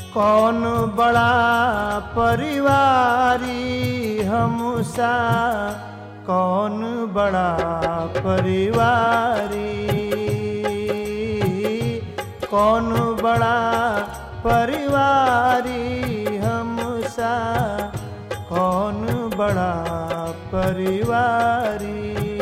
कौन बड़ा परिवारी हमसा, कौन बड़ा परिवारी, कौन बड़ा परिवारी हमसा, कौन बड़ा परिवारी।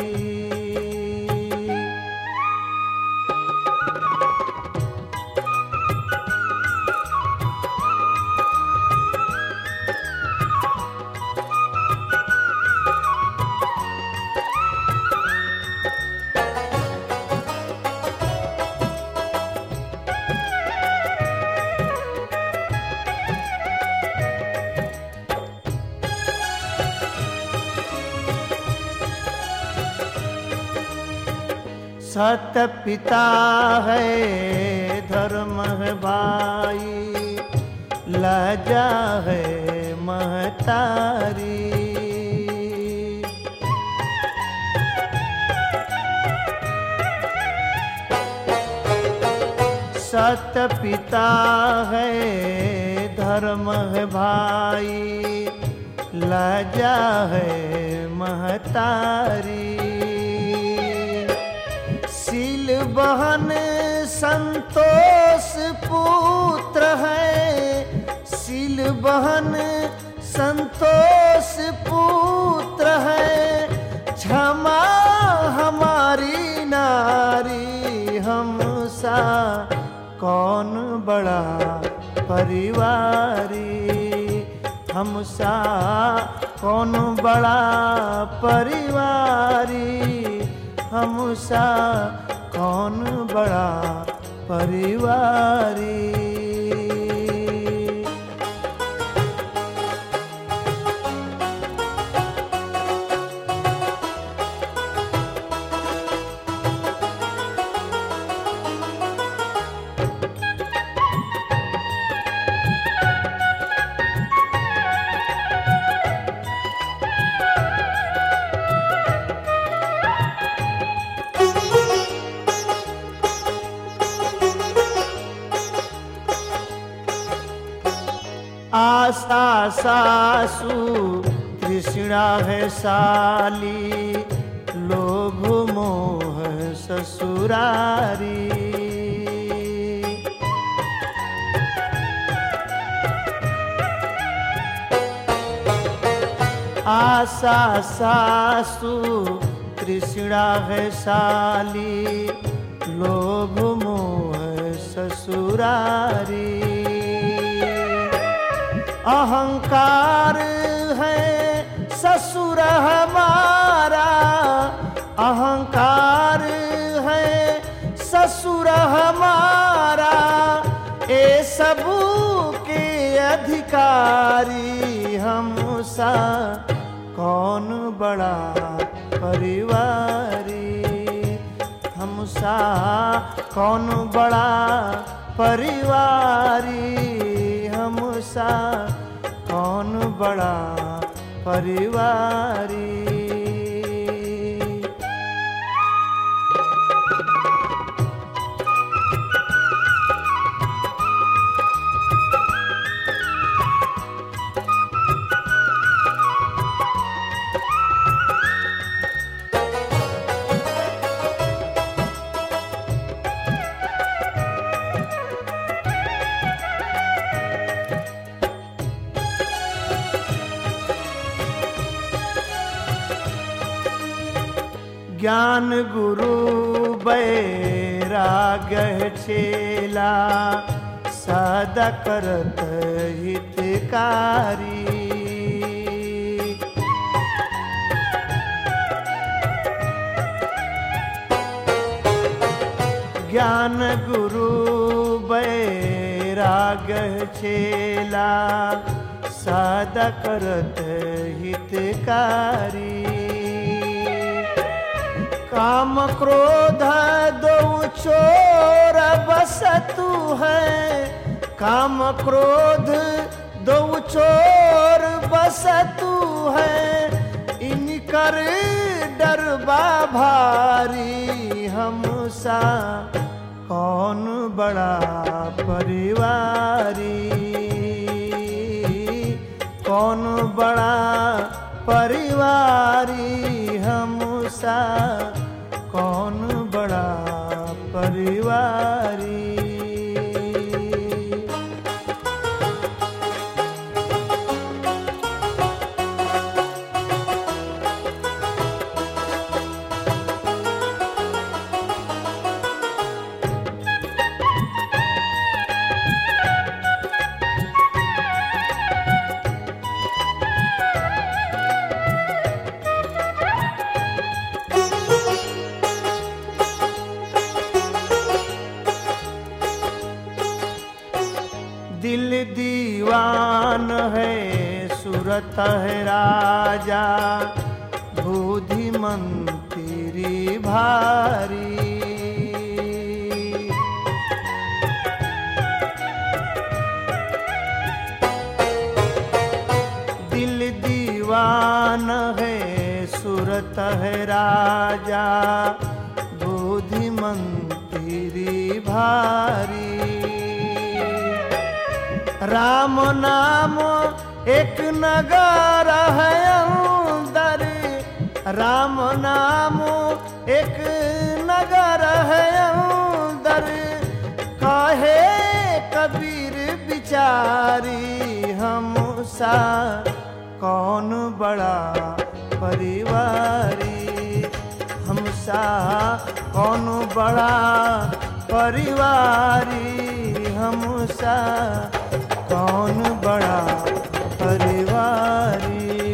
सत पिता है धर्म है भाई, लज्जा है महतारी। सत पिता है धर्म है भाई, लज्जा है महतारी। सील बहन संतोष पुत्र है, सील बहन संतोष पुत्र है। क्षमा हमारी नारी हमसा, कौन बड़ा परिवारी हमसा, कौन बड़ा परिवारी हमसा, कौन बड़ा परिवारी। आशा सासु तृष्णा है साली, लोभ मोह ससुरारी। आशा सासु तृष्णा है साली, लोभ मोह ससुरारी। अहंकार है ससुर हमारा, अहंकार है ससुर हमारा। ए सबू के अधिकारी हमसा, कौन बड़ा परिवारी हमसा, कौन बड़ा परिवारी हमसा, कौन बड़ा परिवारी। ज्ञान गुरु बैराग चेला, सदा करत हितकारी। ज्ञान गुरु बैराग चेला, सदा करत हितकारी। काम क्रोध दो चोर बसतु है, काम क्रोध दो चोर बसतु है। इनकर डरबा भारी हमसा, कौन बड़ा परिवारी कौन बड़ा परिवारी हमसा कौन बड़ा परिवारी। दिल दीवान है सूरत है राजा बुद्धि मंत्री भारी। दिल दीवान है सूरत है राजा बुद्धि मंत्री भारी। राम नाम एक नगर है अंदर राम नाम एक नगर है अंदर कहे कबीर बिचारी हमसा कौन बड़ा परिवारी। हमसा कौन बड़ा परिवारी हमसा कौन बड़ा परिवारी।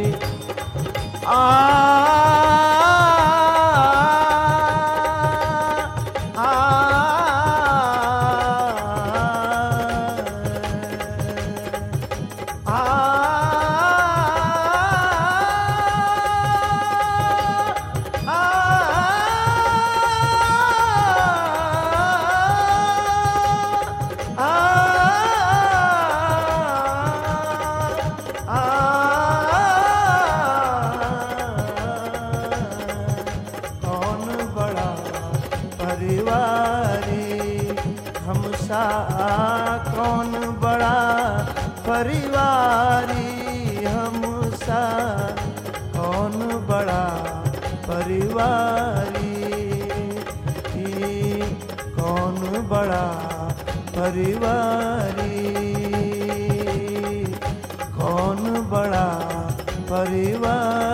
हमसा कौन बड़ा परिवारी हमसा कौन बड़ा परिवारी। कौन बड़ा परिवारी कौन बड़ा परिवारी।